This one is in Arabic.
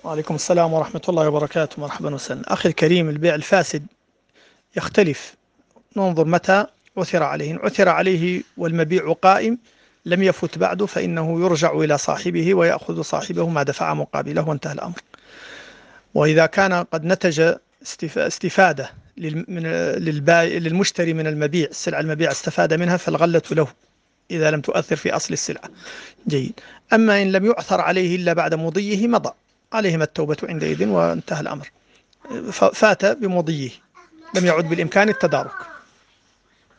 وعليكم السلام ورحمة الله وبركاته. مرحبا وسهلا أخي الكريم. البيع الفاسد يختلف، ننظر متى عثر عليه. إن عثر عليه والمبيع قائم لم يفت بعد، فإنه يرجع إلى صاحبه ويأخذ صاحبه ما دفع مقابله وانتهى الأمر. وإذا كان قد نتج استفادة للمشتري من المبيع، السلعة المبيع استفاد منها، فالغلة له إذا لم تؤثر في أصل السلعة. جيد. أما إن لم يعثر عليه إلا بعد مضيه مضى، عليهما التوبة عندئذ وانتهى الأمر. فات بمضيه، لم يعد بالإمكان التدارك.